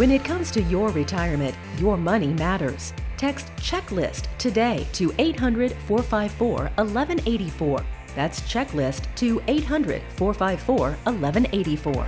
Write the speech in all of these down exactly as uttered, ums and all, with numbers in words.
When it comes to your retirement, your money matters. Text CHECKLIST today to eight hundred, four five four, one one eight four. That's CHECKLIST to eight hundred, four five four, one one eight four.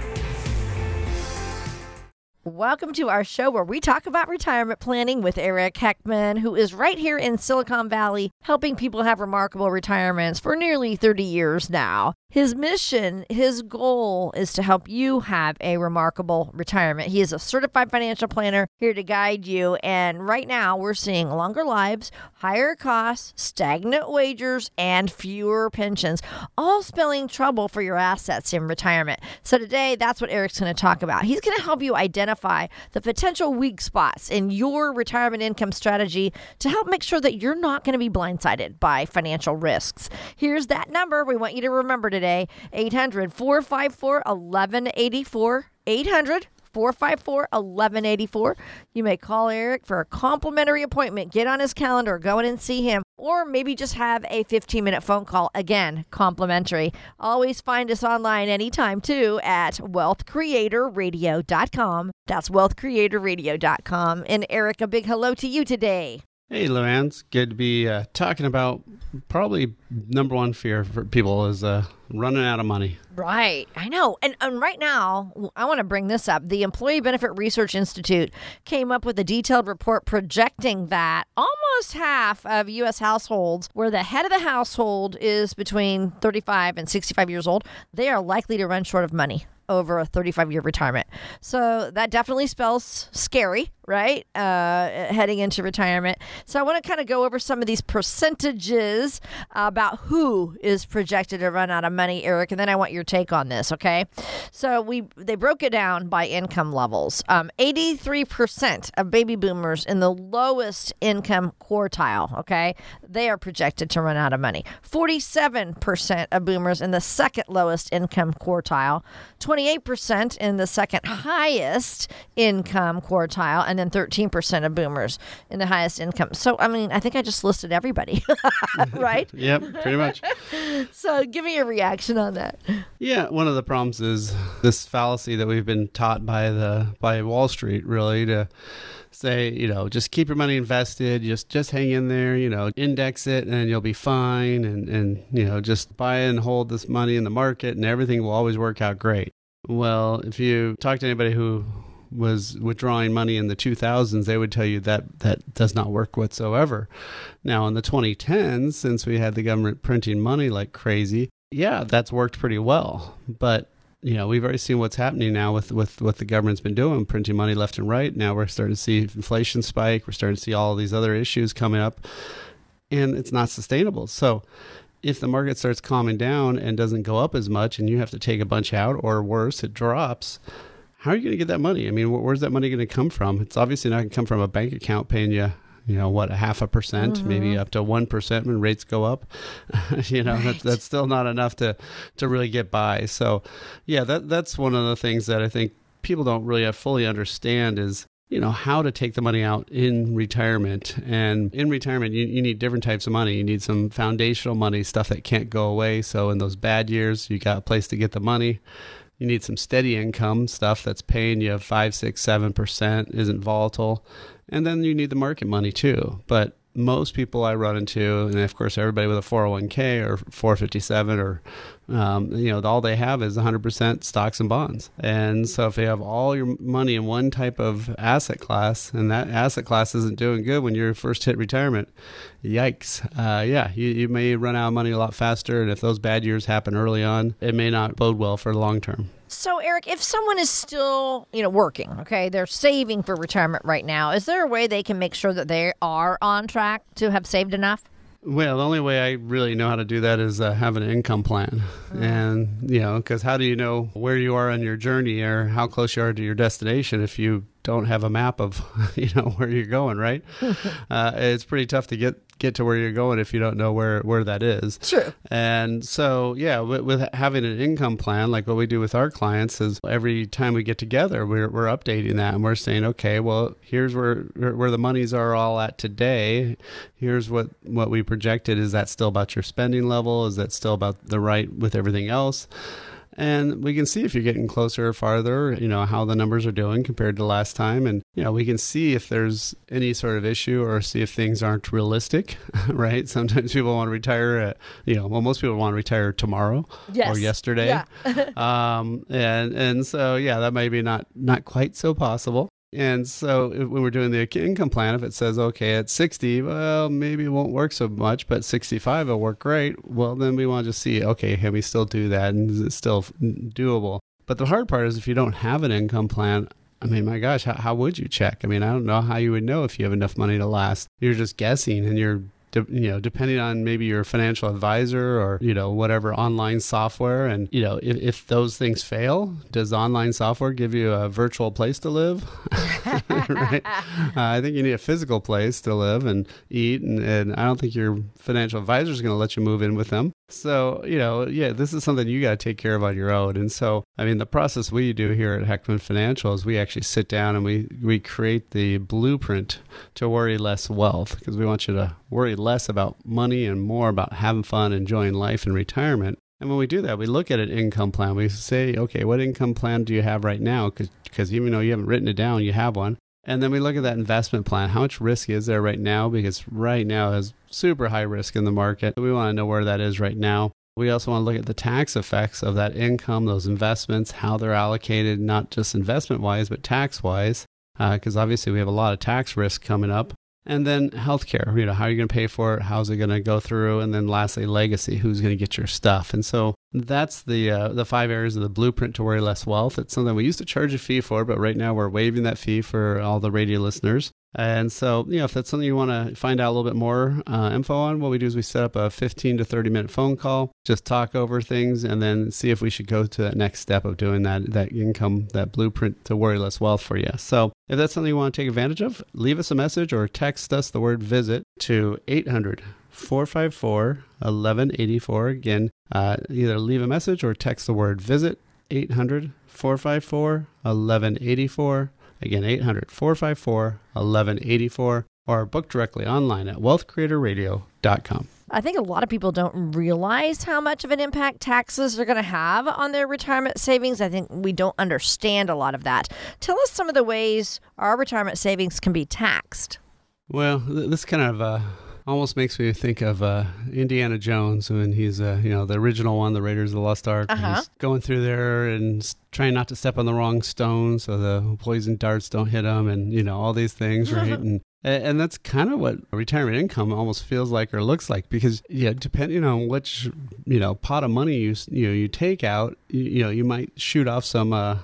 Welcome to our show where we talk about retirement planning with Eric Heckman, who is right here in Silicon Valley, helping people have remarkable retirements for nearly thirty years now. His mission, his goal is to help you have a remarkable retirement. He is a certified financial planner here to guide you. And right now we're seeing longer lives, higher costs, stagnant wages, and fewer pensions, all spelling trouble for your assets in retirement. So today, that's what Eric's going to talk about. He's going to help you identify the potential weak spots in your retirement income strategy to help make sure that you're not going to be blindsided by financial risks. Here's that number we want you to remember today. eight hundred, four five four, one one eight four. eight hundred, four five four, one one eight four. You may call Eric for a complimentary appointment. Get on his calendar, go in and see him, or maybe just have a fifteen-minute phone call. Again, complimentary. Always find us online anytime, too, at wealth creator radio dot com. That's wealth creator radio dot com. And Eric, a big hello to you today. Hey, Luann. It's good to be uh, talking about probably number one fear for people is uh, running out of money. Right. I know. And, and right now, I want to bring this up. The Employee Benefit Research Institute came up with a detailed report projecting that almost half of U S households where the head of the household is between thirty-five and sixty-five years old, they are likely to run short of money over a thirty-five-year retirement. So that definitely spells scary, right? Uh, heading into retirement. So I want to kind of go over some of these percentages about who is projected to run out of money, Eric, and then I want your take on this, okay? So we they broke it down by income levels. Um, eighty-three percent of baby boomers in the lowest income quartile, okay, they are projected to run out of money. forty-seven percent of boomers in the second lowest income quartile, twenty-eight percent in the second highest income quartile, and then thirteen percent of boomers in the highest income. So, I mean, I think I just listed everybody, right? Yep, pretty much. So give me a reaction on that. Yeah, one of the problems is this fallacy that we've been taught by the by Wall Street, really, to say, you know, just keep your money invested, just just hang in there, you know, index it and you'll be fine, and, and you know, just buy and hold this money in the market and everything will always work out great. Well, if you talk to anybody who was withdrawing money in the two thousands, they would tell you that that does not work whatsoever. Now, in the twenty tens, since we had the government printing money like crazy, yeah, that's worked pretty well. But, you know, we've already seen what's happening now with, with what the government's been doing, printing money left and right. Now we're starting to see inflation spike. We're starting to see all these other issues coming up, and it's not sustainable. So if the market starts calming down and doesn't go up as much and you have to take a bunch out, or worse, it drops, how are you going to get that money? I mean, where's that money going to come from? It's obviously not going to come from a bank account paying you, you know, what, a half a percent, mm-hmm. maybe up to one percent when rates go up. you know, right. that's, that's still not enough to, to really get by. So, yeah, that that's one of the things that I think people don't really fully understand is, you know, how to take the money out in retirement. And in retirement, you, you need different types of money. You need some foundational money, stuff that can't go away. So in those bad years, you got a place to get the money. You need some steady income, stuff that's paying you five, six, seven percent, isn't volatile. And then you need the market money too. But most people I run into, and of course everybody with a four oh one k or four fifty-seven, or um, you know, all they have is one hundred percent stocks and bonds. And so if you have all your money in one type of asset class, and that asset class isn't doing good when you first hit retirement, yikes. Uh, yeah, you, you may run out of money a lot faster. And if those bad years happen early on, it may not bode well for the long term. So, Eric, if someone is still, you know, working, okay, they're saving for retirement right now, is there a way they can make sure that they are on track to have saved enough? Well, the only way I really know how to do that is uh, have an income plan. Mm. And, you know, because how do you know where you are on your journey or how close you are to your destination if you don't have a map of, you know, where you're going, right? uh, it's pretty tough to get get to where you're going if you don't know where, where that is. True. And so, yeah, with, with having an income plan, like what we do with our clients is every time we get together, we're we're updating that and we're saying, okay, well, here's where where the monies are all at today. Here's what, what we projected. Is that still about your spending level? Is that still about the right with everything else? And we can see if you're getting closer or farther, you know, how the numbers are doing compared to last time. And, you know, we can see if there's any sort of issue or see if things aren't realistic, right? Sometimes people want to retire at, you know, well, most people want to retire tomorrow yes. or yesterday. Yeah. um, and, and so, yeah, that may be not, not quite so possible. And so if, when we're doing the income plan, if it says, okay, at sixty, well, maybe it won't work so much, but sixty-five will work great. Well, then we want to just see, okay, can we still do that? And is it still doable? But the hard part is if you don't have an income plan, I mean, my gosh, how, how would you check? I mean, I don't know how you would know if you have enough money to last. You're just guessing, and you're De, you know, depending on maybe your financial advisor or, you know, whatever online software. And, you know, if, if those things fail, does online software give you a virtual place to live? Right? Uh, I think you need a physical place to live and eat. And, and I don't think your financial advisor is going to let you move in with them. So, you know, yeah, this is something you got to take care of on your own. And so, I mean, the process we do here at Heckman Financial is we actually sit down and we, we create the blueprint to worry less wealth, because we want you to worry less about money and more about having fun, enjoying life and retirement. And when we do that, we look at an income plan. We say, okay, what income plan do you have right now? Because even though you haven't written it down, you have one. And then we look at that investment plan. How much risk is there right now? Because right now is super high risk in the market. We want to know where that is right now. We also want to look at the tax effects of that income, those investments, how they're allocated, not just investment-wise, but tax-wise, because uh, obviously we have a lot of tax risk coming up. And then healthcare, you know, how are you going to pay for it? How's it going to go through? And then lastly, legacy, who's going to get your stuff? And so that's the uh, the five areas of the blueprint to worry less wealth. It's something we used to charge a fee for, but right now we're waiving that fee for all the radio listeners. And so, you know, if that's something you want to find out a little bit more uh, info on, what we do is we set up a fifteen to thirty minute phone call, just talk over things, and then see if we should go to that next step of doing that, that income, that blueprint to worry less wealth for you. So if that's something you want to take advantage of, leave us a message or text us the word VISIT to eight hundred, four five four, eleven eighty-four. Again, uh, either leave a message or text the word VISIT, eight hundred, four five four, eleven eighty-four. Again, eight hundred, four five four, eleven eighty-four, or book directly online at wealth creator radio dot com. I think a lot of people don't realize how much of an impact taxes are going to have on their retirement savings. I think we don't understand a lot of that. Tell us some of the ways our retirement savings can be taxed. Well, this kind of uh, almost makes me think of uh, Indiana Jones when he's, uh, you know, the original one, the Raiders of the Lost Ark. Uh-huh. He's going through there and trying not to step on the wrong stone so the poison darts don't hit him, and, you know, all these things, right? and And that's kind of what retirement income almost feels like or looks like, because, yeah, depending on which, you know, pot of money you you know you take out, you, you know, you might shoot off some uh,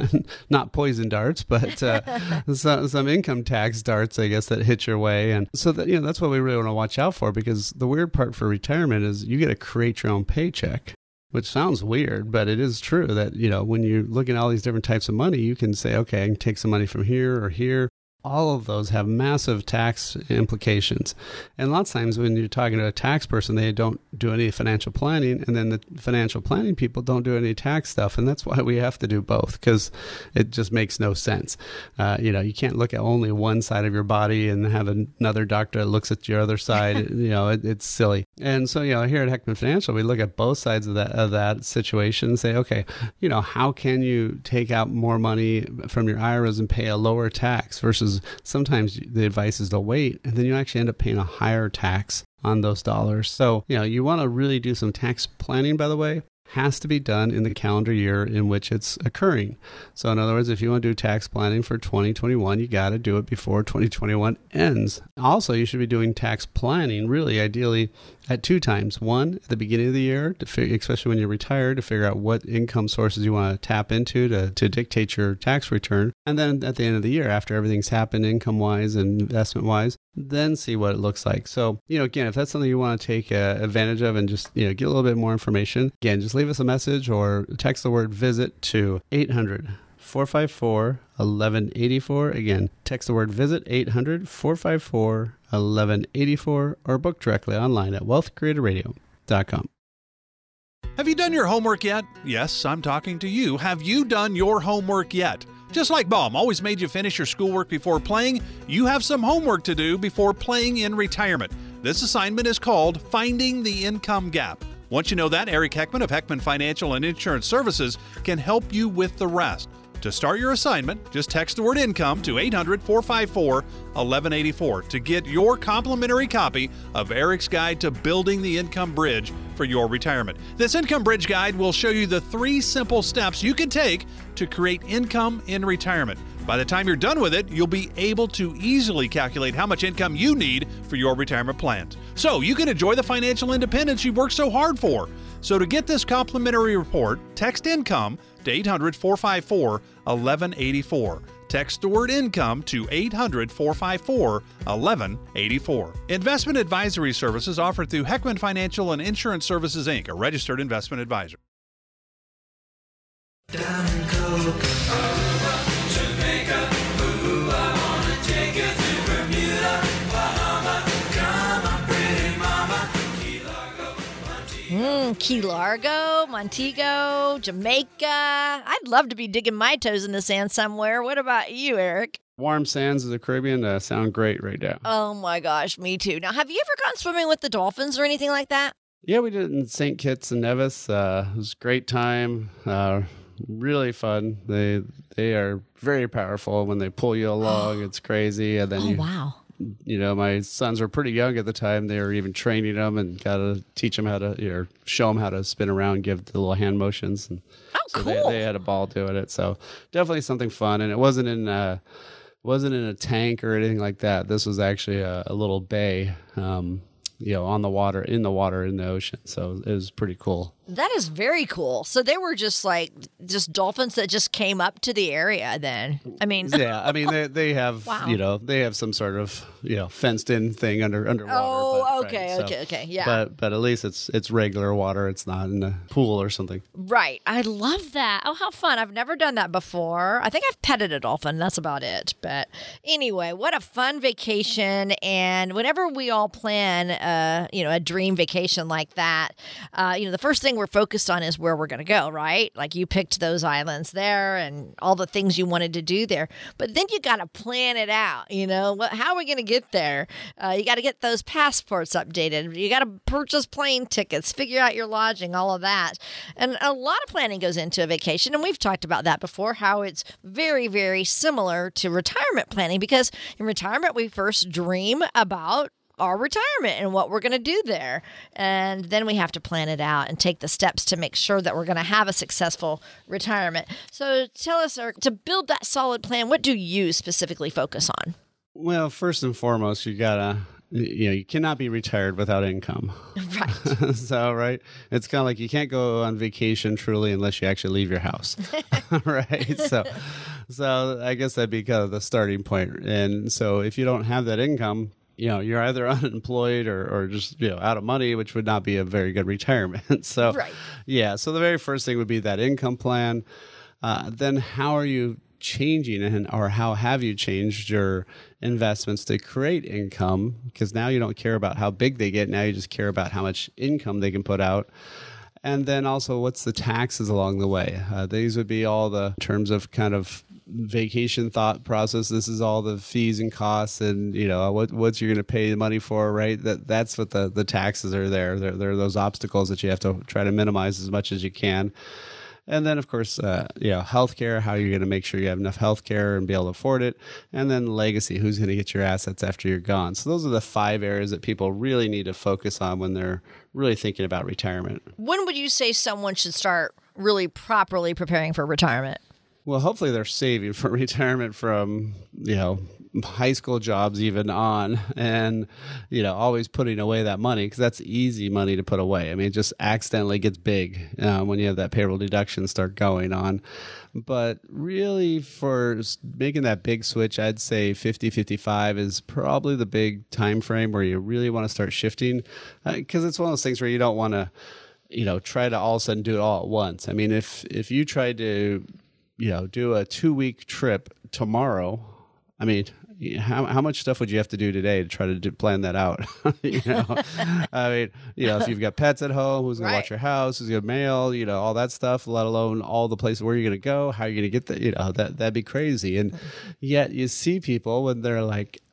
not poison darts, but uh, some some income tax darts, I guess, that hit your way. And so that, you know, that's what we really want to watch out for, because the weird part for retirement is you get to create your own paycheck. Which sounds weird, but it is true that, you know, when you're looking at all these different types of money, you can say, okay, I can take some money from here or here. All of those have massive tax implications. And lots of times when you're talking to a tax person, they don't do any financial planning, and then the financial planning people don't do any tax stuff. And that's why we have to do both, because it just makes no sense. Uh, you know, you can't look at only one side of your body and have another doctor that looks at your other side. You know, it, it's silly. And so, you know, here at Heckman Financial, we look at both sides of that of that situation and say, okay, you know, how can you take out more money from your I R As and pay a lower tax versus sometimes the advice is to wait, and then you actually end up paying a higher tax on those dollars. So, you know, you want to really do some tax planning, by the way. Has to be done in the calendar year in which it's occurring. So in other words, if you want to do tax planning for twenty twenty-one, you got to do it before twenty twenty-one ends. Also, you should be doing tax planning really ideally at two times. One, at the beginning of the year, to fig- especially when you're retired, to figure out what income sources you want to tap into to, to dictate your tax return. And then at the end of the year, after everything's happened income-wise and investment-wise, then see what it looks like. So, you know, again, if that's something you want to take uh, advantage of and just, you know, get a little bit more information, again, just leave us a message or text the word VISIT to eight hundred, four five four, eleven eighty-four. Again, text the word VISIT, eight hundred, four five four, eleven eighty-four, or book directly online at wealth creator radio dot com. Have you done your homework yet? Yes, I'm talking to you. Have you done your homework yet? Just like Mom always made you finish your schoolwork before playing, you have some homework to do before playing in retirement. This assignment is called Finding the Income Gap. Once you know that, Eric Heckman of Heckman Financial and Insurance Services can help you with the rest. To start your assignment, just text the word income to eight hundred, four five four, one one eight four to get your complimentary copy of Eric's Guide to Building the Income Bridge for your retirement. This Income Bridge Guide will show you the three simple steps you can take to create income in retirement. By the time you're done with it, you'll be able to easily calculate how much income you need for your retirement plans, so you can enjoy the financial independence you've worked so hard for. So to get this complimentary report, text INCOME to eight hundred, four five four, one one eight four. Text the word income to eight hundred, four five four, one one eight four. Investment advisory services offered through Heckman Financial and Insurance Services, Incorporated, a registered investment advisor. Diamond Coke. Jamaica, ooh, I wanna take you to Bermuda, Bahama, come on, pretty mama, Key Largo, Montego. Mm, Key Largo, Montego, Jamaica. I'd love to be digging my toes in the sand somewhere. What about you, Eric? Warm sands of the Caribbean uh, sound great right now. Oh my gosh, me too. Now, have you ever gone swimming with the dolphins or anything like that? Yeah, we did it in Saint Kitts and Nevis. Uh, it was a great time. Uh, really fun. They they are very powerful when they pull you along. It's crazy. And then Oh, you, wow. you know, my sons were pretty young at the time. They were even training them and got to teach them how to, or show them how to spin around, give the little hand motions. And Oh, so cool. they, they had a ball doing it. So definitely something fun. And it wasn't in uh, wasn't in a tank or anything like that. This was actually a, a little bay, um, you know, on the water, in the water, in the ocean. So it was pretty cool. That is very cool. So they were just like, just dolphins that just came up to the area then. I mean, Yeah, I mean they they have Wow. you know they have some sort of you know fenced in thing under underwater. Oh, but, okay, right, so- okay, okay, yeah. But but at least it's it's regular water. It's not in a pool or something. right. I love that. Oh, how fun. I've never done that before. I think I've petted a dolphin. That's about it. But anyway, what a fun vacation. And whenever we all plan, uh, you know, a dream vacation like that, uh, you know, the first thing we're focused on is where we're going to go, right? Like you picked those islands there and all the things you wanted to do there. But then you got to plan it out, you know, what, how are we going to get there? Uh, you got to get those passports updated. You got to purchase plane tickets, figure out your lodging, all of that. And a lot of planning goes into a vacation. And we've talked about that before, how it's very, very similar to retirement planning, because in retirement, we first dream about our retirement and what we're going to do there. And then we have to plan it out and take the steps to make sure that we're going to have a successful retirement. So tell us, Eric, to build that solid plan, what do you specifically focus on? Well, first and foremost, you gotta you know you cannot be retired without income. Right. So right, it's kind of like you can't go on vacation truly unless you actually leave your house. Right. So so I guess that'd be kind of the starting point. And so if you don't have that income, you know, you're either unemployed or, or just, you know, out of money, which would not be a very good retirement. So, Right. yeah. So the very first thing would be that income plan. Uh, then how are you changing and or how have you changed your investments to create income? Because now you don't care about how big they get. Now you just care about how much income they can put out. And then also, what's the taxes along the way? Uh, these would be all the terms of kind of vacation thought process. This is all the fees and costs, and you know what what you're going to pay the money for, right? That that's what the the taxes are there. There there are those obstacles that you have to try to minimize as much as you can. And then, of course, uh, you know, healthcare, how you're going to make sure you have enough healthcare and be able to afford it. And then legacy, who's going to get your assets after you're gone. So those are the five areas that people really need to focus on when they're really thinking about retirement. When would you say someone should start really properly preparing for retirement? Well, hopefully they're saving for retirement from, you know, high school jobs even on, and, you know, always putting away that money, because that's easy money to put away. I mean, it just accidentally gets big uh, when you have that payroll deduction start going on. But really, for making that big switch, I'd say fifty, fifty-five is probably the big time frame where you really want to start shifting, because uh, it's one of those things where you don't want to, you know, try to all of a sudden do it all at once. I mean, if if you tried to, you know, do a two-week trip tomorrow, I mean, how how much stuff would you have to do today to try to do, plan that out? You know, I mean, you know, if you've got pets at home, who's going Right. to watch your house, who's going to mail, you know, all that stuff, let alone all the places where you're going to go, how you're going to get that, you know, that, that'd be crazy. And yet you see people when they're like,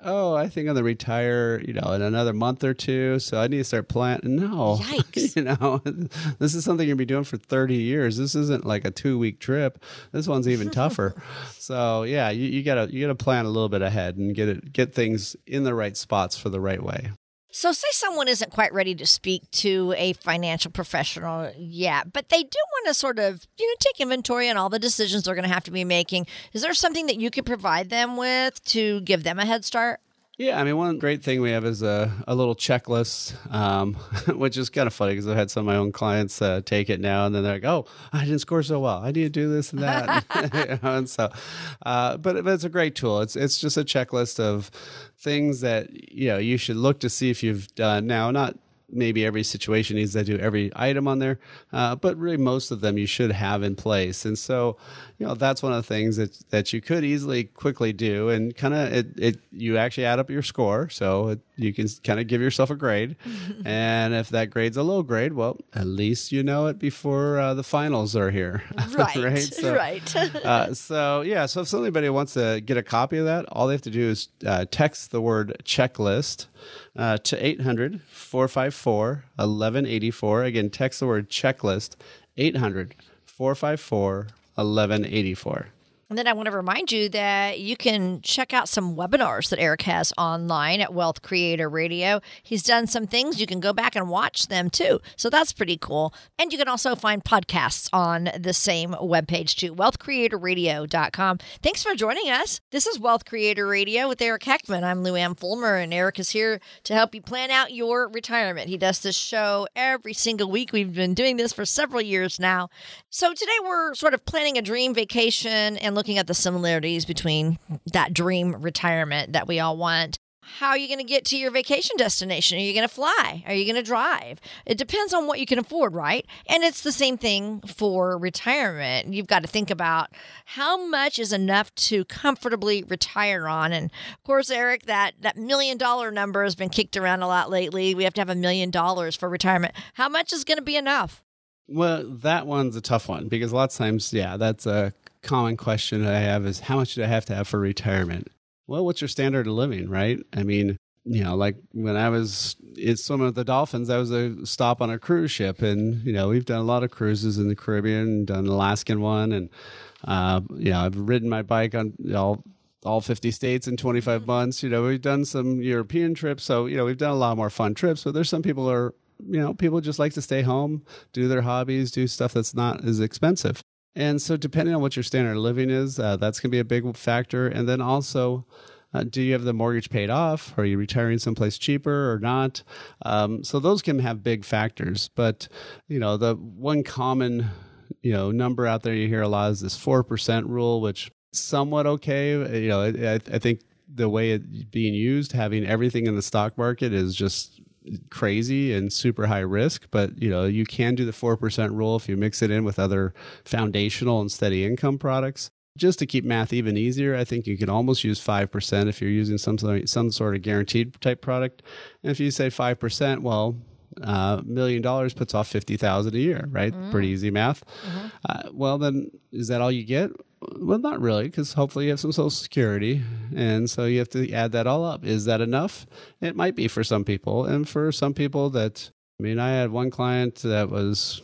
oh, I think I'm going to retire, you know, in another month or two, so I need to start planning. No. Yikes. You know, this is something you'll be doing for thirty years. This isn't like a two-week trip. This one's even tougher. So, yeah, you, you got to you got to plan a little bit ahead and get it get things in the right spots for the right way. So say someone isn't quite ready to speak to a financial professional yet, but they do want to sort of, you know, take inventory on all the decisions they're going to have to be making. Is there something that you could provide them with to give them a head start? Yeah, I mean, one great thing we have is a, a little checklist, um, which is kind of funny because I've had some of my own clients uh, take it now, and then they're like, "Oh, I didn't score so well. I need to do this and that." You know, and so, uh, but, but it's a great tool. It's it's just a checklist of things that you know you should look to see if you've done. Now, not maybe every situation needs to do every item on there, uh, but really most of them you should have in place. And so, you know, that's one of the things that that you could easily quickly do, and kind of it, it you actually add up your score, so it, you can kind of give yourself a grade. And if that grade's a low grade, well, at least you know it before uh, the finals are here. Right, right. So, right. uh, so yeah, so if somebody wants to get a copy of that, all they have to do is uh, text the word checklist uh, to eight hundred, four five four, eleven eighty-four. Again, text the word checklist, eight hundred, four five four, eleven eighty-four. And then I want to remind you that you can check out some webinars that Eric has online at Wealth Creator Radio. He's done some things. You can go back and watch them too. So that's pretty cool. And you can also find podcasts on the same webpage too, wealth creator radio dot com. Thanks for joining us. This is Wealth Creator Radio with Eric Heckman. I'm Lou Ann Fulmer, and Eric is here to help you plan out your retirement. He does this show every single week. We've been doing this for several years now. So today we're sort of planning a dream vacation and looking at the similarities between that dream retirement that we all want. How are you going to get to your vacation destination? Are you going to fly? Are you going to drive? It depends on what you can afford, right? And it's the same thing for retirement. You've got to think about how much is enough to comfortably retire on. And of course, Eric, that, that million dollar number has been kicked around a lot lately. We have to have a million dollars for retirement. How much is going to be enough? Well, that one's a tough one because a lot of times, yeah, that's a common question that I have is how much do I have to have for retirement? Well, what's your standard of living, right? I mean, you know, like when I was in swimming with the dolphins, I was a stop on a cruise ship, and you know, we've done a lot of cruises in the Caribbean, done an Alaskan one, and uh, you know, I've ridden my bike on you know, all fifty states in twenty-five months. You know, we've done some European trips, so you know, we've done a lot more fun trips. But there's some people who are, you know, people just like to stay home, do their hobbies, do stuff that's not as expensive. And so depending on what your standard of living is, uh, that's going to be a big factor. And then also, uh, do you have the mortgage paid off? Are you retiring someplace cheaper or not? Um, so those can have big factors. But, you know, the one common, you know, number out there you hear a lot is this four percent rule, which is somewhat okay. You know, I, I think the way it's being used, having everything in the stock market is just crazy and super high risk, but you know, you can do the four percent rule if you mix it in with other foundational and steady income products. Just to keep math even easier, I think you can almost use five percent if you're using some some sort of guaranteed type product. And if you say five percent, well, a uh, million dollars puts off fifty thousand a year, right? Mm. Pretty easy math. Mm-hmm. Uh, well, then is that all you get? Well, not really, because hopefully you have some Social Security, and so you have to add that all up. Is that enough? It might be for some people, and for some people that, I mean, I had one client that was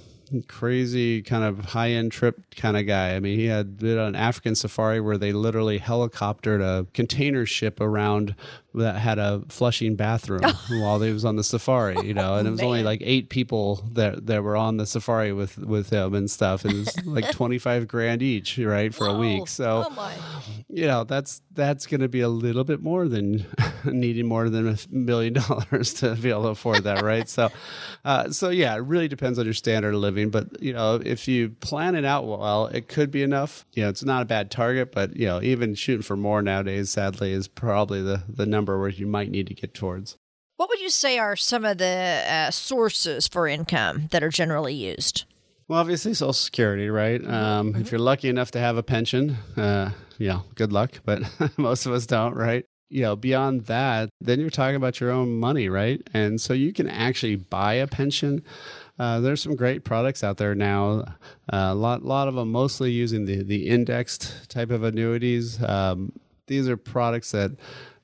crazy kind of high-end trip kind of guy. I mean, he had did an African safari where they literally helicoptered a container ship around that had a flushing bathroom while he was on the safari, you know, and it was Man. only like eight people that that were on the safari with, with him and stuff. And it was like twenty-five grand each, right, for Whoa. a week. So, oh my. you know, that's that's going to be a little bit more than needing more than a million dollars to be able to afford that, right? So, uh, so yeah, it really depends on your standard of living. But, you know, if you plan it out well, it could be enough. You know, it's not a bad target, but, you know, even shooting for more nowadays, sadly, is probably the, the number where you might need to get towards. What would you say are some of the uh, sources for income that are generally used? Well, obviously, Social Security, right? Um, mm-hmm. If you're lucky enough to have a pension, uh, you know, good luck, but most of us don't, right? You know, beyond that, then you're talking about your own money, right? And so you can actually buy a pension. Uh, there's some great products out there now. Uh, a lot, lot of them mostly using the, the indexed type of annuities. Um, these are products that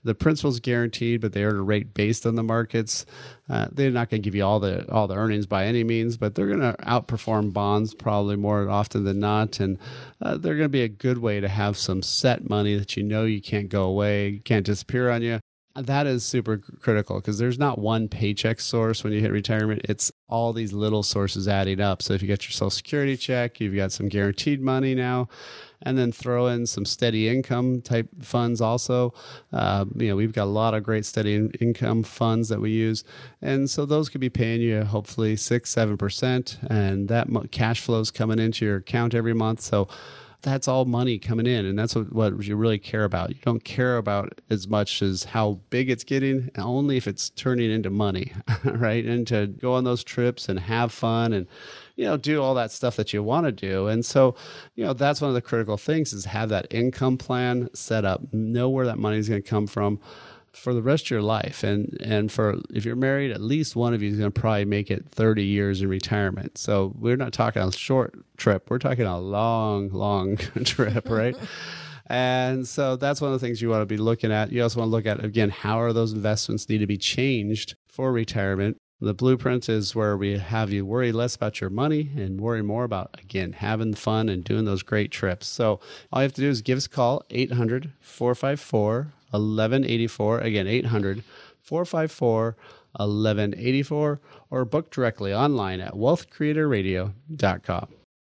the principal's guaranteed, but they earn a rate based on the markets. Uh, they're not going to give you all the all the earnings by any means, but they're going to outperform bonds probably more often than not, and uh, they're going to be a good way to have some set money that you know you can't go away, can't disappear on you. That is super critical because there's not one paycheck source when you hit retirement. It's all these little sources adding up. So if you get your Social Security check, you've got some guaranteed money now, and then throw in some steady income type funds also. Uh, you know, we've got a lot of great steady in- income funds that we use. And so those could be paying you hopefully six, seven percent, and that mo- cash flow is coming into your account every month. So that's all money coming in, and that's what, what you really care about. You don't care about as much as how big it's getting, only if it's turning into money, right? And to go on those trips and have fun and, you know, do all that stuff that you want to do. And so, you know, that's one of the critical things is have that income plan set up, know where that money is going to come from for the rest of your life. And and for if you're married, at least one of you is going to probably make it thirty years in retirement. So we're not talking a short trip. We're talking a long, long trip, right? And so that's one of the things you want to be looking at. You also want to look at, again, how are those investments need to be changed for retirement? The blueprint is where we have you worry less about your money and worry more about, again, having fun and doing those great trips. So all you have to do is give us a call, eight hundred, four five four, eleven eighty-four. Again, eight hundred, four five four, eleven eighty-four, or book directly online at wealth creator radio dot com.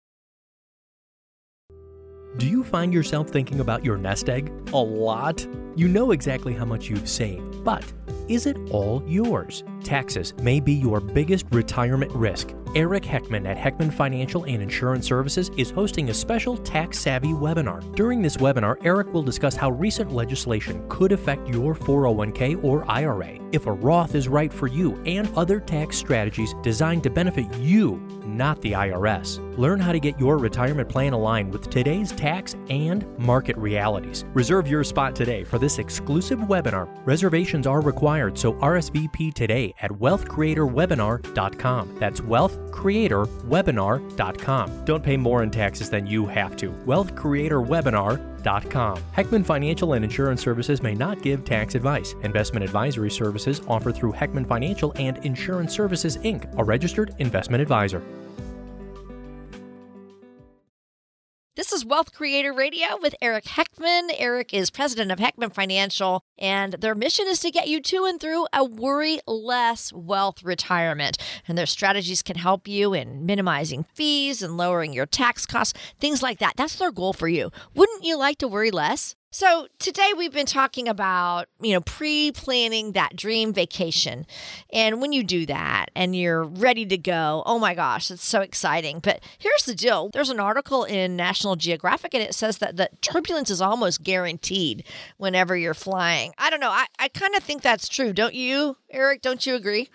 Do you find yourself thinking about your nest egg a lot? You know exactly how much you've saved, but is it all yours? Taxes may be your biggest retirement risk. Eric Heckman at Heckman Financial and Insurance Services is hosting a special tax-savvy webinar. During this webinar, Eric will discuss how recent legislation could affect your four oh one k or I R A, if a Roth is right for you, and other tax strategies designed to benefit you, not the I R S. Learn how to get your retirement plan aligned with today's tax and market realities. Reserve your spot today for this exclusive webinar. Reservations are required, so R S V P today at wealth creator webinar dot com. That's wealth creator webinar dot com. Don't pay more in taxes than you have to. wealth creator webinar dot com. Heckman Financial and Insurance Services may not give tax advice. Investment advisory services offered through Heckman Financial and Insurance Services, Incorporated, a registered investment advisor. This is Wealth Creator Radio with Eric Heckman. Eric is president of Heckman Financial, and their mission is to get you to and through a worry-less wealth retirement. And their strategies can help you in minimizing fees and lowering your tax costs, things like that. That's their goal for you. Wouldn't you like to worry less? So today we've been talking about, you know, pre-planning that dream vacation. And when you do that and you're ready to go, oh my gosh, it's so exciting. But here's the deal. There's an article in National Geographic and it says that the turbulence is almost guaranteed whenever you're flying. I don't know. I, I kind of think that's true. Don't you, Eric? Don't you agree?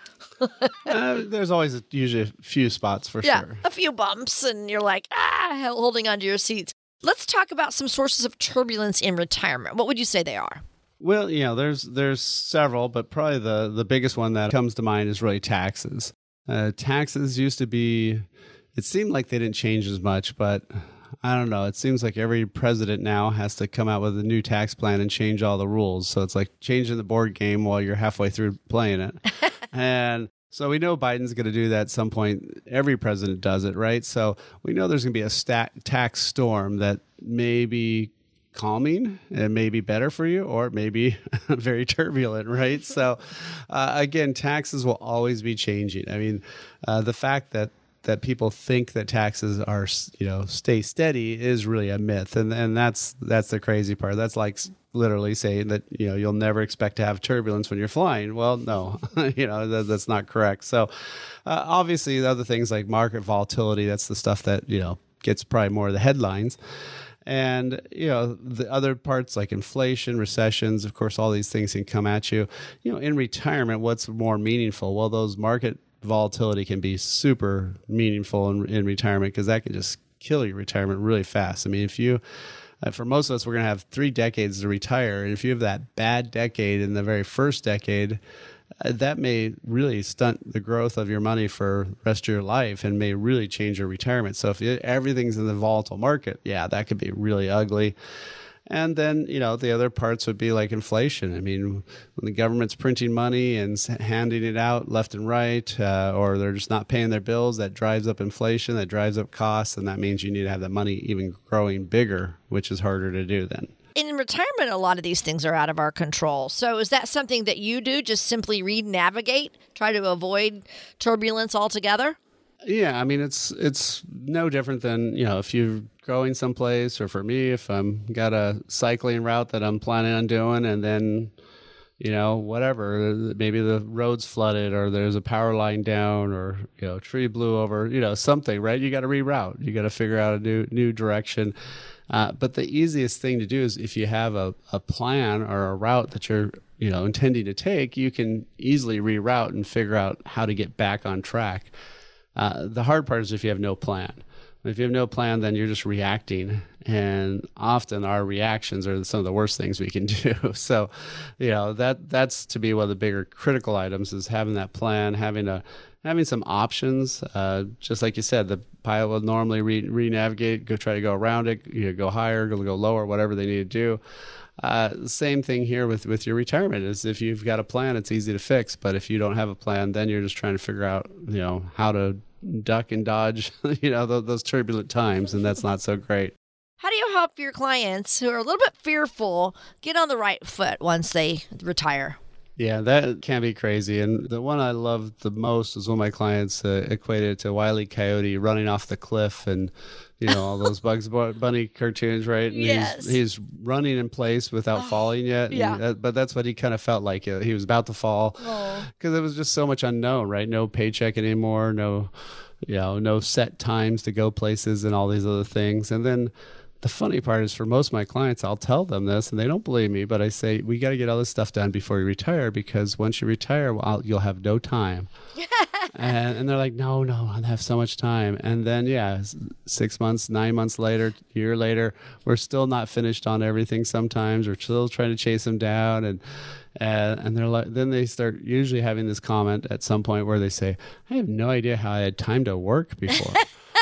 uh, there's always a, usually a few spots for yeah, sure. A few bumps and you're like, ah, holding onto your seats. Let's talk about some sources of turbulence in retirement. What would you say they are? Well, you know, there's there's several, but probably the, the biggest one that comes to mind is really taxes. Uh, taxes used to be, it seemed like they didn't change as much, but I don't know. It seems like every president now has to come out with a new tax plan and change all the rules. So it's like changing the board game while you're halfway through playing it. And so we know Biden's going to do that at some point. Every president does it, right? So we know there's going to be a stat- tax storm that may be calming and may be better for you, or it may be very turbulent, right? So uh, again, taxes will always be changing. I mean, uh, the fact that that people think that taxes are, you know, stay steady is really a myth, and and that's that's the crazy part. That's like literally saying that, you know, you'll never expect to have turbulence when you're flying. Well, no, you know, that, that's not correct. So uh, obviously the other things like market volatility, that's the stuff that, you know, gets probably more of the headlines. And, you know, the other parts like inflation, recessions, of course, all these things can come at you. You know, in retirement, what's more meaningful? Well, those market volatility can be super meaningful in, in retirement, because that can just kill your retirement really fast. I mean, if you, uh, for most of us, we're going to have three decades to retire. And if you have that bad decade in the very first decade, uh, that may really stunt the growth of your money for the rest of your life and may really change your retirement. So if you, everything's in the volatile market, yeah, that could be really ugly. And then, you know, the other parts would be like inflation. I mean, when the government's printing money and s- handing it out left and right, uh, or they're just not paying their bills, that drives up inflation, that drives up costs, and that means you need to have that money even growing bigger, which is harder to do then. In retirement, a lot of these things are out of our control. So is that something that you do? Just simply read, navigate, try to avoid turbulence altogether? Yeah, I mean, it's it's no different than, you know, if you're going someplace, or for me, if I'm got a cycling route that I'm planning on doing, and then, you know, whatever, maybe the road's flooded, or there's a power line down, or, you know, a tree blew over, you know, something, right? You got to reroute. You got to figure out a new new direction. Uh, but the easiest thing to do is if you have a, a plan or a route that you're, you know, intending to take, you can easily reroute and figure out how to get back on track. Uh, the hard part is if you have no plan. If you have no plan, then you're just reacting. And often our reactions are some of the worst things we can do. So, you know, that that's to be one of the bigger critical items, is having that plan, having a having some options. Uh, just like you said, the pilot will normally re- re-navigate, go try to go around it, you know, go higher, go, go lower, whatever they need to do. Uh, same thing here with, with your retirement is if you've got a plan, it's easy to fix. But if you don't have a plan, then you're just trying to figure out, you know, how to duck and dodge, you know, those, those turbulent times. And that's not so great. How do you help your clients who are a little bit fearful get on the right foot once they retire? Yeah, that can be crazy. And the one I love the most is when my clients uh, equated it to Wile E. Coyote running off the cliff, and, you know, all those Bugs Bunny cartoons, right? And Yes. he's, he's running in place without falling yet. yeah. And that, but that's what he kind of felt like. Uh, He was about to fall because it was just so much unknown, right? No paycheck anymore, no, you know, no set times to go places and all these other things. And then the funny part is, for most of my clients, I'll tell them this and they don't believe me, but I say, we got to get all this stuff done before you retire, because once you retire, well, you'll have no time. and, and they're like, no, no, I have so much time. And then, yeah, s- six months, nine months later, year later, we're still not finished on everything sometimes. We're still trying to chase them down. And and, and they're like, then they start usually having this comment at some point where they say, I have no idea how I had time to work before.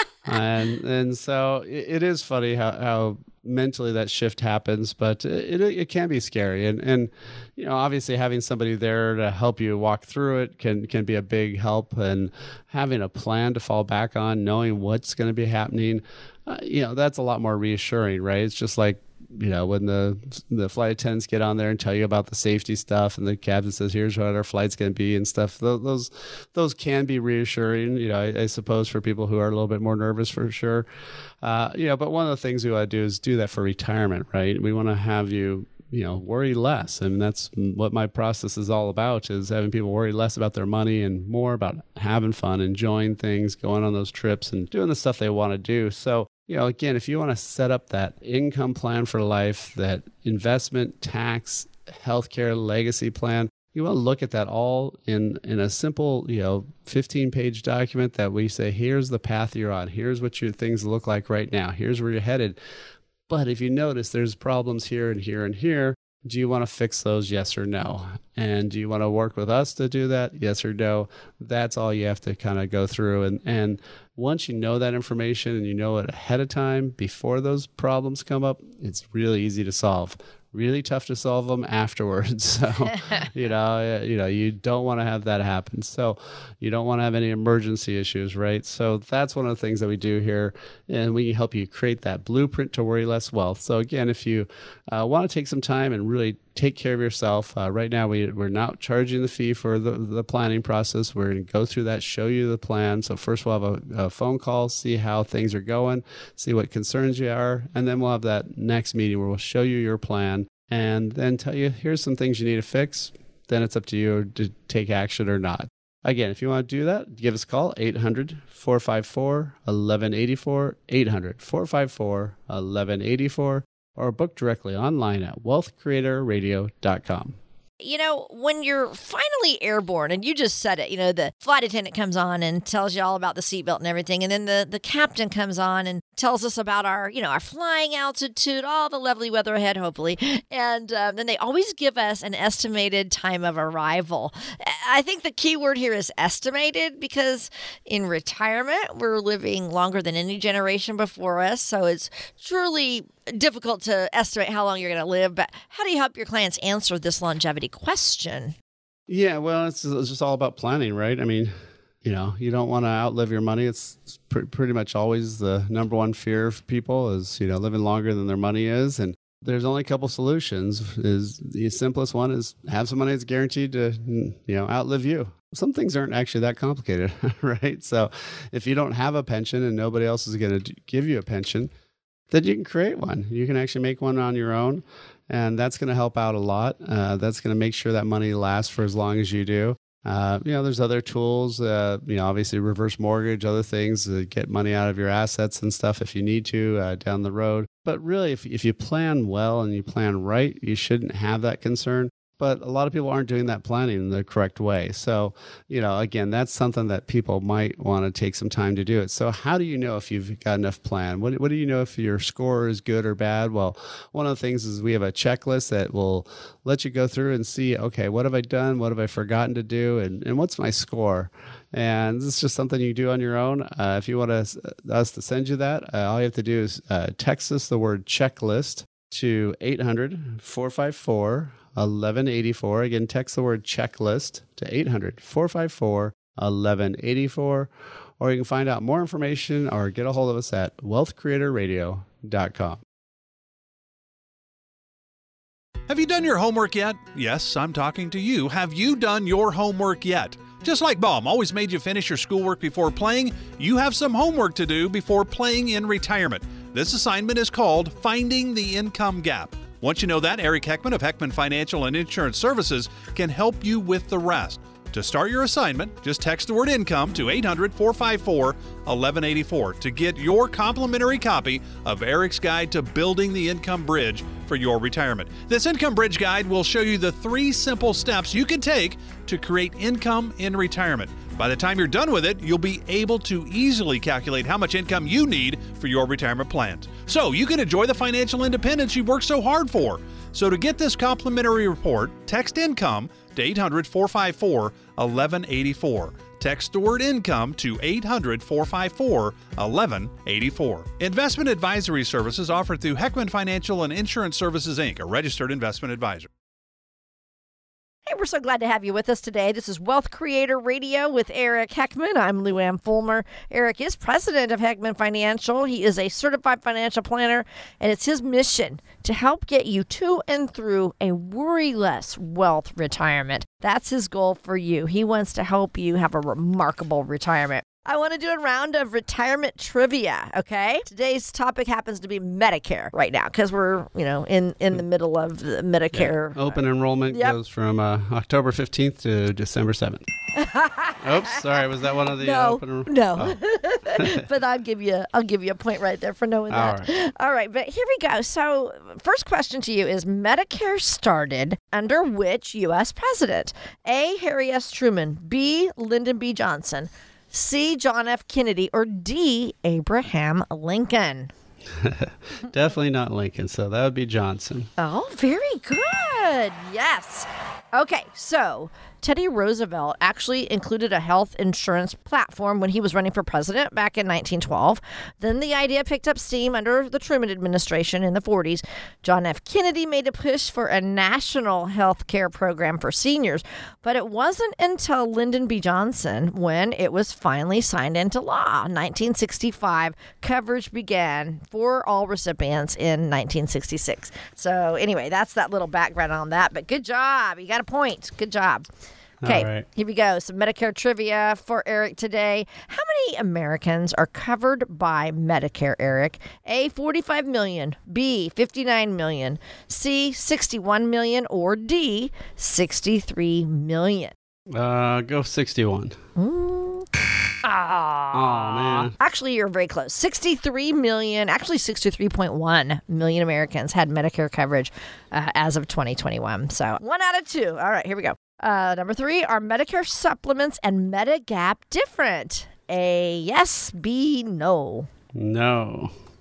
and and so it, it is funny how, how mentally that shift happens, but it, it it can be scary. And and you know, obviously having somebody there to help you walk through it can can be a big help. And having a plan to fall back on, knowing what's going to be happening, uh, you know, that's a lot more reassuring, right? It's just like, you know, when the the flight attendants get on there and tell you about the safety stuff, and the captain says, here's what our flight's going to be and stuff, those, those those can be reassuring, you know, I, I suppose, for people who are a little bit more nervous, for sure. Uh, you know, but one of the things we want to do is do that for retirement, right? We want to have you, you know, worry less. I mean, that's what my process is all about, is having people worry less about their money and more about having fun, enjoying things, going on those trips and doing the stuff they want to do. So, you know, again, if you want to set up that income plan for life, that investment, tax, healthcare, legacy plan, you want to look at that all in, in a simple, you know, fifteen page document that we say, here's the path you're on. Here's what your things look like right now. Here's where you're headed. But if you notice there's problems here and here and here, do you want to fix those? Yes or no? And do you want to work with us to do that? Yes or no? That's all you have to kind of go through. And, and once you know that information and you know it ahead of time, before those problems come up, it's really easy to solve. Really tough to solve them afterwards. So, you know, you know, you don't want to have that happen. So you don't want to have any emergency issues, right? So that's one of the things that we do here. And we help you create that blueprint to worry less wealth. So again, if you uh, want to take some time and really take care of yourself, uh, right now we, we're not charging the fee for the, the planning process. We're going to go through that, show you the plan. So first we'll have a, a phone call, see how things are going, see what concerns you are, and then we'll have that next meeting where we'll show you your plan and then tell you, here's some things you need to fix. Then it's up to you to take action or not. Again, if you want to do that, give us a call, eight hundred, four five four, one one eight four, eight hundred, four five four, one one eight four, or book directly online at wealth creator radio dot com. You know, when you're finally airborne, and you just said it, you know, the flight attendant comes on and tells you all about the seatbelt and everything, and then the, the captain comes on and tells us about our, you know, our flying altitude, all the lovely weather ahead, hopefully. And um, then they always give us an estimated time of arrival. I think the key word here is estimated, because in retirement, we're living longer than any generation before us. So it's truly difficult to estimate how long you're going to live. But how do you help your clients answer this longevity question? Yeah, well, it's, it's just all about planning, right? I mean, you know, you don't want to outlive your money. It's, it's pr- pretty much always the number one fear of people is, you know, living longer than their money is. And there's only a couple solutions. Is the simplest one is have some money that's guaranteed to, you know, outlive you. Some things aren't actually that complicated, right? So if you don't have a pension and nobody else is going to give you a pension, then you can create one. You can actually make one on your own, and that's going to help out a lot. Uh, that's going to make sure that money lasts for as long as you do. Uh, you know, there's other tools, uh, you know, obviously reverse mortgage, other things to get money out of your assets and stuff if you need to uh, down the road. But really, if, if you plan well and you plan right, you shouldn't have that concern. But a lot of people aren't doing that planning in the correct way. So, you know, again, that's something that people might want to take some time to do it. So how do you know if you've got enough plan? What, what do you know if your score is good or bad? Well, one of the things is we have a checklist that will let you go through and see, okay, what have I done? What have I forgotten to do? And, and what's my score? And this is just something you do on your own. Uh, if you want us, us to send you that, uh, all you have to do is uh, text us the word checklist to eight hundred, four five four, eleven eighty-four. Again, text the word checklist to eight hundred, four five four, eleven eighty-four. Or you can find out more information or get a hold of us at wealth creator radio dot com. Have you done your homework yet? Yes, I'm talking to you. Have you done your homework yet? Just like Mom always made you finish your schoolwork before playing, you have some homework to do before playing in retirement. This assignment is called Finding the Income Gap. Once you know that, Eric Heckman of Heckman Financial and Insurance Services can help you with the rest. To start your assignment, just text the word income to eight hundred, four five four, eleven eighty-four to get your complimentary copy of Eric's Guide to Building the Income Bridge for your retirement. This Income Bridge Guide will show you the three simple steps you can take to create income in retirement. By the time you're done with it, you'll be able to easily calculate how much income you need for your retirement plans, so you can enjoy the financial independence you've worked so hard for. So to get this complimentary report, text income to eight hundred, four five four, eleven eighty-four. Text the word income to eight hundred, four five four, eleven eighty-four. Investment advisory services offered through Heckman Financial and Insurance Services, Incorporated, a registered investment advisor. Hey, we're so glad to have you with us today. This is Wealth Creator Radio with Eric Heckman. I'm Lou Ann Fulmer. Eric is president of Heckman Financial. He is a certified financial planner, and it's his mission to help get you to and through a worry-less wealth retirement. That's his goal for you. He wants to help you have a remarkable retirement. I want to do a round of retirement trivia, okay? Today's topic happens to be Medicare right now because we're, you know, in, in the middle of the Medicare. Yeah. Open enrollment Yep. goes from uh, October fifteenth to December seventh. Oops, sorry. Was that one of the No, uh, open enrollment? no. Oh. But I'll give you I'll give you a point right there for knowing All that. right. All right, but here we go. So, first question to you is Medicare started under which U S president? A. Harry S. Truman, B. Lyndon B. Johnson, C. John F. Kennedy, or D. Abraham Lincoln? Definitely not Lincoln, so that would be Johnson. Oh, very good. Yes. Okay, so Teddy Roosevelt actually included a health insurance platform when he was running for president back in nineteen twelve. Then the idea picked up steam under the Truman administration in the forties. John F. Kennedy made a push for a national health care program for seniors, but it wasn't until Lyndon B. Johnson when it was finally signed into law. nineteen sixty-five, coverage began for all recipients in nineteen sixty-six. So anyway, that's that little background on that, but good job. You got a point. Good job. Okay, All right. Here we go. Some Medicare trivia for Eric today. How many Americans are covered by Medicare, Eric? A, forty-five million, B, fifty-nine million, C, sixty-one million, or D, sixty-three million? Uh, go sixty-one. Mm. Ah. Oh, man. Actually, you're very close. sixty-three million, actually sixty-three point one million Americans had Medicare coverage uh, as of twenty twenty-one. So one out of two. All right, here we go. Uh, number three, are Medicare supplements and Medigap different? A, yes, B, no. No.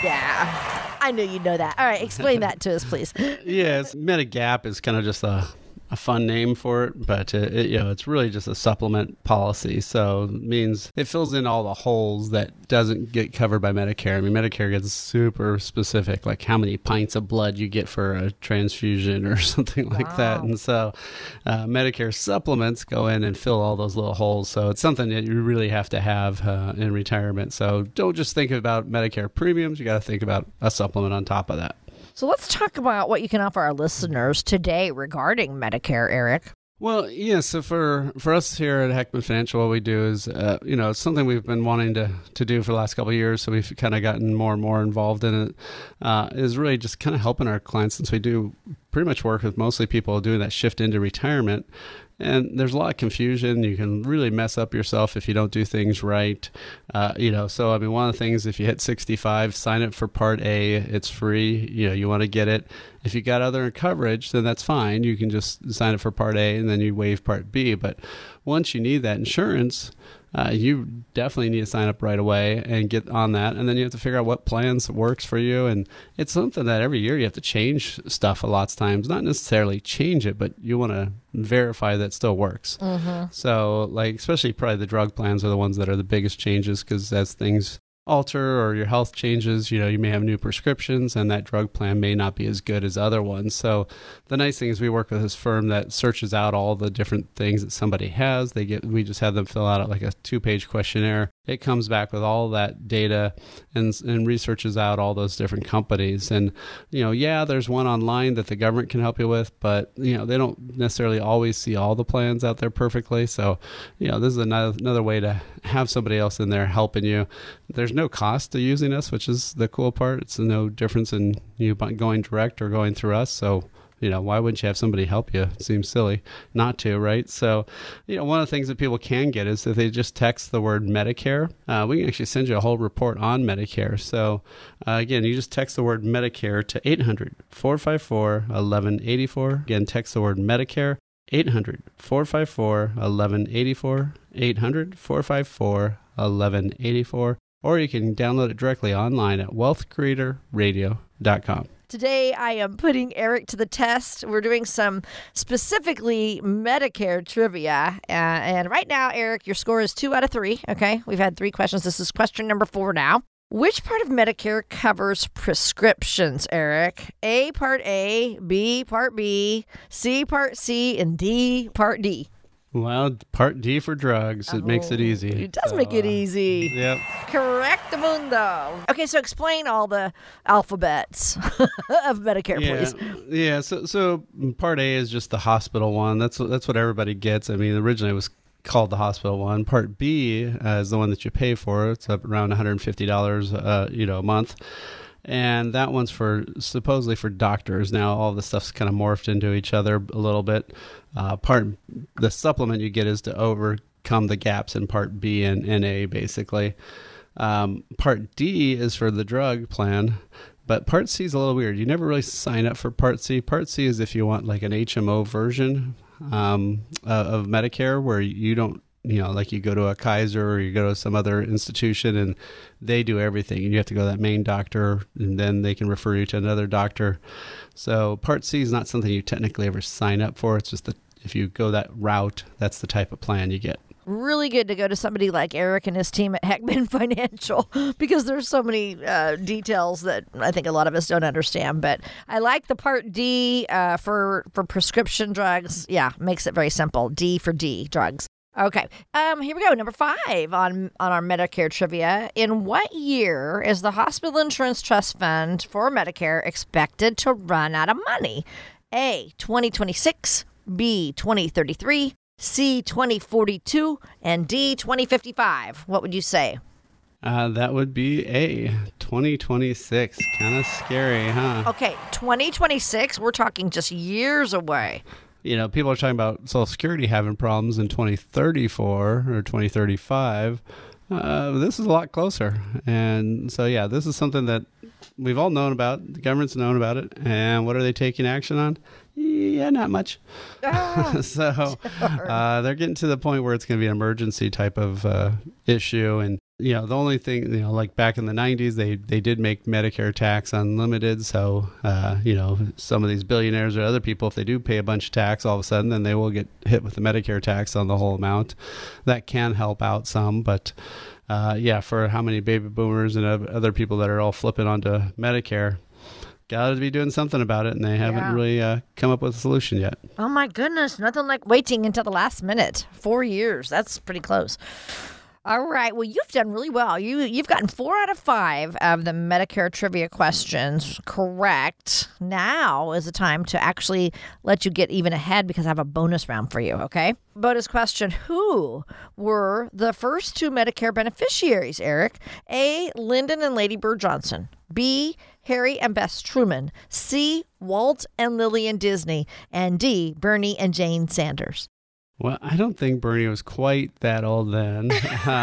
Yeah, I knew you'd know that. All right, explain that to us, please. Yes, Medigap is kind of just a, a fun name for it, but it, it, you know, it's really just a supplement policy. So it means it fills in all the holes that doesn't get covered by Medicare. I mean, Medicare gets super specific, like how many pints of blood you get for a transfusion or something like Wow. that. And so uh, Medicare supplements go in and fill all those little holes. So it's something that you really have to have uh, in retirement. So don't just think about Medicare premiums. You got to think about a supplement on top of that. So let's talk about what you can offer our listeners today regarding Medicare, Eric. Well, yeah. So for, for us here at Heckman Financial, what we do is, uh, you know, it's something we've been wanting to, to do for the last couple of years. So we've kind of gotten more and more involved in it. Uh, is really just kind of helping our clients, since we do pretty much work with mostly people doing that shift into retirement. And there's a lot of confusion. You can really mess up yourself if you don't do things right. Uh, you know, so I mean, one of the things, if you hit sixty-five, sign up for Part A. It's free. You know, you want to get it. If you got other coverage, then that's fine. You can just sign up for Part A and then you waive Part B. But once you need that insurance, uh, you definitely need to sign up right away and get on that. And then you have to figure out what plans works for you. And it's something that every year you have to change stuff a lot of times. Not necessarily change it, but you want to verify that it still works. Mm-hmm. So, like, especially probably the drug plans are the ones that are the biggest changes, because as things alter or your health changes, you know, you may have new prescriptions and that drug plan may not be as good as other ones. So the nice thing is we work with this firm that searches out all the different things that somebody has. They get, we just have them fill out like a two-page questionnaire. It comes back with all that data and and researches out all those different companies. And, you know, yeah, there's one online that the government can help you with, but, you know, they don't necessarily always see all the plans out there perfectly. So, you know, this is another, another way to have somebody else in there helping you. There's no cost to using us, which is the cool part. It's no difference in you going direct or going through us. So, you know, why wouldn't you have somebody help you? It seems silly not to, right? So, you know, one of the things that people can get is if they just text the word Medicare, uh, we can actually send you a whole report on Medicare. So, uh, again, you just text the word Medicare to eight hundred, four five four, eleven eighty-four. Again, text the word Medicare, eight hundred, four five four, eleven eighty-four, eight hundred, four five four, eleven eighty-four. Or you can download it directly online at wealth creator radio dot com. Today, I am putting Eric to the test. We're doing some specifically Medicare trivia. Uh, and right now, Eric, your score is two out of three. Okay, we've had three questions. This is question number four now. Which part of Medicare covers prescriptions, Eric? A, Part A, B, Part B, C, Part C, and D, Part D. Well, Part D for drugs. It makes it easy. It does So, make it uh, easy. Yep. Correctamundo. Okay, so explain all the alphabets of Medicare, Yeah, please. yeah. So, so Part A is just the hospital one. That's that's what everybody gets. I mean, originally it was called the hospital one. Part B uh, is the one that you pay for. It's up around one hundred fifty dollars, uh, you know, a month. And that one's for supposedly for doctors. Now all the stuff's kind of morphed into each other a little bit. Uh, part the supplement you get is to overcome the gaps in Part B and, and A, basically. Um, Part D is for the drug plan, but Part C is a little weird. You never really sign up for Part C. Part C is if you want like an H M O version um, uh, of Medicare, where you don't. You know, like you go to a Kaiser or you go to some other institution and they do everything. And you have to go to that main doctor and then they can refer you to another doctor. So Part C is not something you technically ever sign up for. It's just that if you go that route, that's the type of plan you get. Really good to go to somebody like Eric and his team at Heckman Financial because there's so many uh, details that I think a lot of us don't understand. But I like the Part D uh, for, for prescription drugs. Yeah, makes it very simple. D for D, drugs. Okay, um, here we go. Number five on, on our Medicare trivia. In what year is the Hospital Insurance Trust Fund for Medicare expected to run out of money? A, twenty twenty-six, B, twenty thirty-three, C, twenty forty-two, and D, twenty fifty-five. What would you say? Uh, that would be A, twenty twenty-six. Kind of scary, huh? Okay, twenty twenty-six, we're talking just years away. You know, people are talking about Social Security having problems in twenty thirty-four or twenty thirty-five. Uh, this is a lot closer. And so, yeah, this is something that we've all known about. The government's known about it. And what are they taking action on? Yeah, not much. Ah, so uh, they're getting to the point where it's going to be an emergency type of uh, issue. And You know, the only thing, you know, like back in the nineties, they, they did make Medicare tax unlimited. So, uh, you know, some of these billionaires or other people, if they do pay a bunch of tax, all of a sudden, then they will get hit with the Medicare tax on the whole amount. That can help out some. But, uh, yeah, for how many baby boomers and other people that are all flipping onto Medicare, got to be doing something about it. And they haven't Yeah. really uh, come up with a solution yet. Oh, my goodness. Nothing like waiting until the last minute. Four years. That's pretty close. All right. Well, you've done really well. You, you've gotten four out of five of the Medicare trivia questions correct. Now is the time to actually let you get even ahead because I have a bonus round for you, okay? Bonus question. Who were the first two Medicare beneficiaries, Eric? A, Lyndon and Lady Bird Johnson. B, Harry and Bess Truman. C, Walt and Lillian Disney. And D, Bernie and Jane Sanders. Well, I don't think Bernie was quite that old then.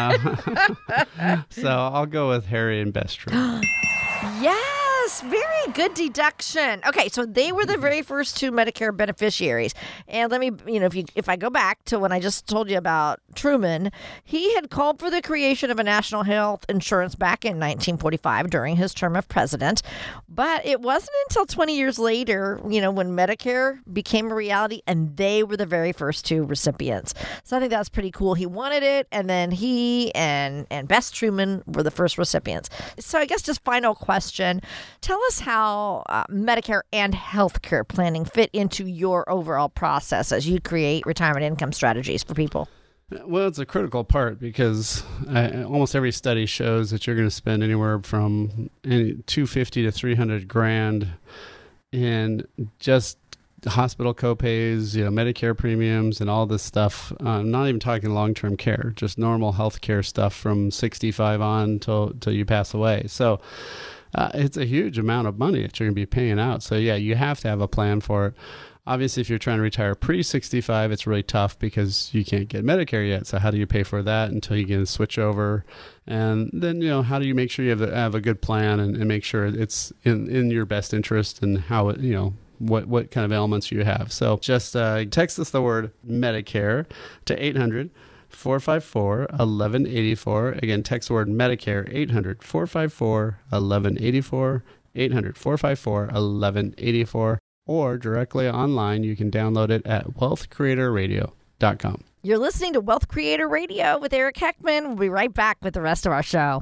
Uh, so I'll go with Harry and Bess Truman. Yes, very good deduction. Okay, so they were the very first two Medicare beneficiaries. And let me, you know, if you if I go back to when I just told you about Truman, he had called for the creation of a national health insurance back in nineteen forty-five during his term of president. But it wasn't until twenty years later, you know, when Medicare became a reality and they were the very first two recipients. So I think that's pretty cool. He wanted it, and then he and and Bess Truman were the first recipients. So I guess just final question. Tell us how uh, Medicare and healthcare planning fit into your overall process as you create retirement income strategies for people. Well, it's a critical part because uh, almost every study shows that you're going to spend anywhere from any two hundred fifty to three hundred grand in just hospital copays, you know, Medicare premiums, and all this stuff. Uh, I'm not even talking long-term care, just normal health care stuff from sixty-five on till till you pass away. So uh, it's a huge amount of money that you're going to be paying out. So yeah, you have to have a plan for it. Obviously, if you're trying to retire pre sixty-five, it's really tough because you can't get Medicare yet. So how do you pay for that until you can switch over? And then, you know, how do you make sure you have a, have a good plan and, and make sure it's in, in your best interest and how it, you know, what, what kind of elements you have. So just uh, text us the word Medicare to eight hundred, four five four, one one eight four. Again, text the word Medicare, eight hundred, four five four, one one eight four, eight hundred, four five four, one one eight four. Or directly online, you can download it at wealth creator radio dot com. You're listening to Wealth Creator Radio with Eric Heckman. We'll be right back with the rest of our show.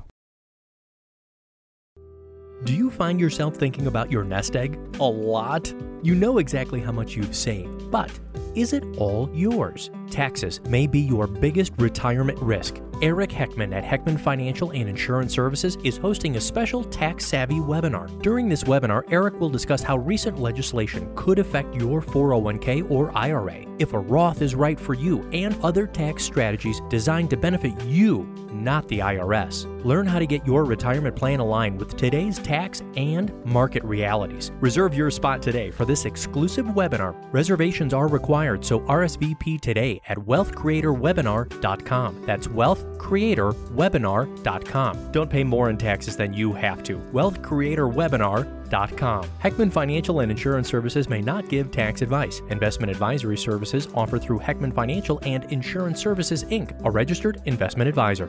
Do you find yourself thinking about your nest egg a lot? You know exactly how much you've saved, but is it all yours? Taxes may be your biggest retirement risk. Eric Heckman at Heckman Financial and Insurance Services is hosting a special tax-savvy webinar. During this webinar, Eric will discuss how recent legislation could affect your four oh one k or I R A, if a Roth is right for you, and other tax strategies designed to benefit you, not the I R S. Learn how to get your retirement plan aligned with today's tax and market realities. Reserve your spot today for this exclusive webinar. Reservations are required, so R S V P today at wealth creator webinar dot com. That's wealth creator webinar dot com. Don't pay more in taxes than you have to. wealth creator webinar dot com. Heckman Financial and Insurance Services may not give tax advice. Investment advisory services offered through Heckman Financial and Insurance Services, Incorporated, a registered investment advisor.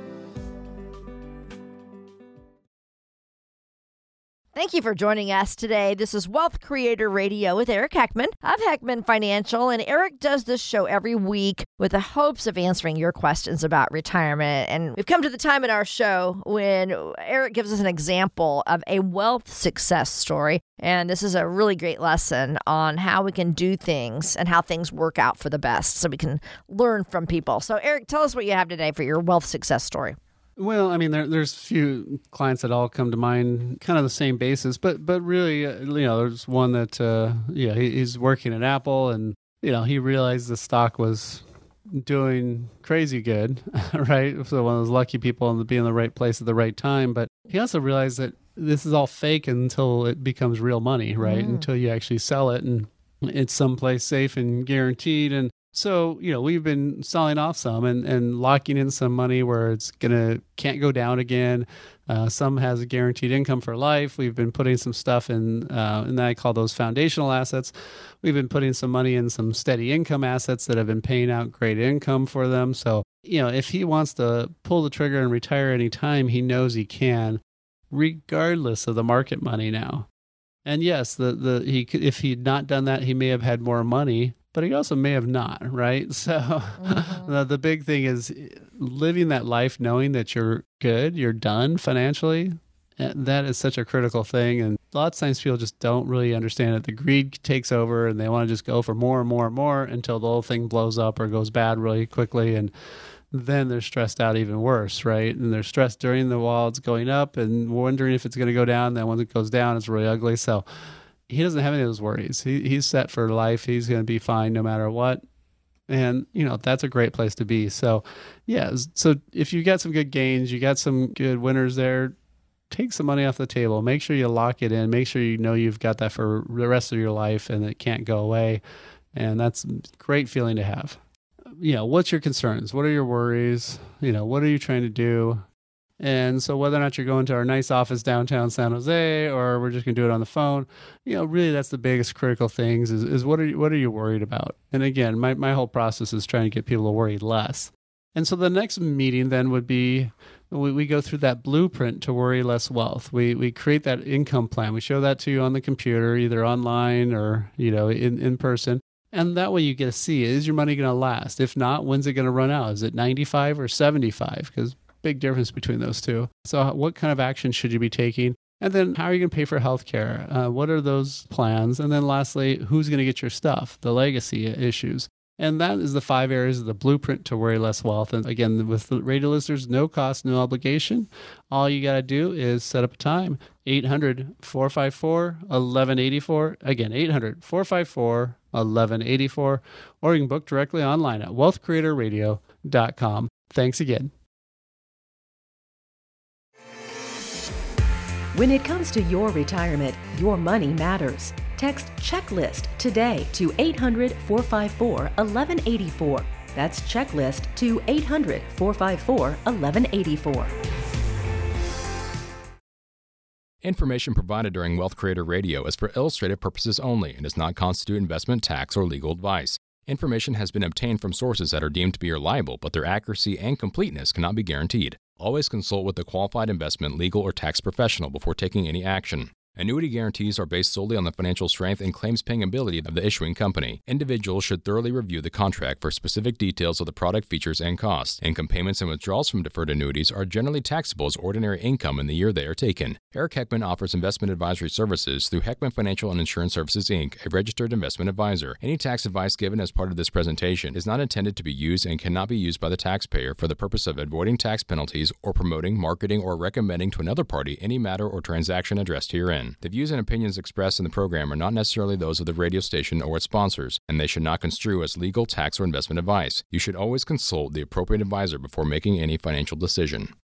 Thank you for joining us today. This is Wealth Creator Radio with Eric Heckman of Heckman Financial. And Eric does this show every week with the hopes of answering your questions about retirement. And we've come to the time in our show when Eric gives us an example of a wealth success story. And this is a really great lesson on how we can do things and how things work out for the best so we can learn from people. So, Eric, tell us what you have today for your wealth success story. Well, I mean, there, there's a few clients that all come to mind, kind of the same basis, but but really, uh, you know, there's one that, uh, yeah, he, he's working at Apple, and you know, he realized the stock was doing crazy good, right? So one of those lucky people to be in the right place at the right time. But he also realized that this is all fake until it becomes real money, right? Mm. Until you actually sell it, and it's someplace safe and guaranteed, and so, you know, we've been selling off some and, and locking in some money where it's going to, can't go down again. Uh, some has a guaranteed income for life. We've been putting some stuff in, uh, and I call those foundational assets. We've been putting some money in some steady income assets that have been paying out great income for them. So you know, if he wants to pull the trigger and retire anytime, he knows he can, regardless of the market money now. And yes, the, the he could, if he'd not done that, he may have had more money, but he also may have not, right? So mm-hmm. the, the big thing is living that life knowing that you're good, you're done financially. That is such a critical thing. And lots of times people just don't really understand it. The greed takes over and they want to just go for more and more and more until the whole thing blows up or goes bad really quickly. And then they're stressed out even worse, right? And they're stressed during the while it's going up and wondering if it's going to go down. Then when it goes down, it's really ugly. So he doesn't have any of those worries. He, he's set for life. He's going to be fine no matter what. And, you know, that's a great place to be. So, yeah. So if you got some good gains, you got some good winners there, take some money off the table. Make sure you lock it in. Make sure you know you've got that for the rest of your life and it can't go away. And that's a great feeling to have. You know, what's your concerns? What are your worries? You know, what are you trying to do? And so whether or not you're going to our nice office downtown San Jose or we're just going to do it on the phone, you know, really that's the biggest critical things is, is what are you, what are you worried about? And again, my, my whole process is trying to get people to worry less. And so the next meeting then would be, we, we go through that blueprint to worry less wealth. We we create that income plan. We show that to you on the computer, either online or, you know, in, in person. And that way you get to see, is your money going to last? If not, when's it going to run out? Is it ninety-five or seventy-five? Because big difference between those two. So what kind of action should you be taking? And then how are you going to pay for healthcare? Uh, what are those plans? And then lastly, who's going to get your stuff? The legacy issues. And that is the five areas of the blueprint to worry less wealth. And again, with the radio listeners, no cost, no obligation. All you got to do is set up a time. eight hundred, four five four, eleven eighty-four. Again, eight hundred, four five four, eleven eighty-four. Or you can book directly online at wealth creator radio dot com. Thanks again. When it comes to your retirement, your money matters. Text CHECKLIST today to eight hundred, four five four, eleven eighty-four. That's CHECKLIST to eight hundred, four five four, eleven eighty-four. Information provided during Wealth Creator Radio is for illustrative purposes only and does not constitute investment, tax, or legal advice. Information has been obtained from sources that are deemed to be reliable, but their accuracy and completeness cannot be guaranteed. Always consult with a qualified investment, legal, or tax professional before taking any action. Annuity guarantees are based solely on the financial strength and claims-paying ability of the issuing company. Individuals should thoroughly review the contract for specific details of the product features and costs. Income payments and withdrawals from deferred annuities are generally taxable as ordinary income in the year they are taken. Eric Heckman offers investment advisory services through Heckman Financial and Insurance Services, Incorporated, a registered investment advisor. Any tax advice given as part of this presentation is not intended to be used and cannot be used by the taxpayer for the purpose of avoiding tax penalties or promoting, marketing, or recommending to another party any matter or transaction addressed herein. The views and opinions expressed in the program are not necessarily those of the radio station or its sponsors, and they should not construe as legal, tax, or investment advice. You should always consult the appropriate advisor before making any financial decision.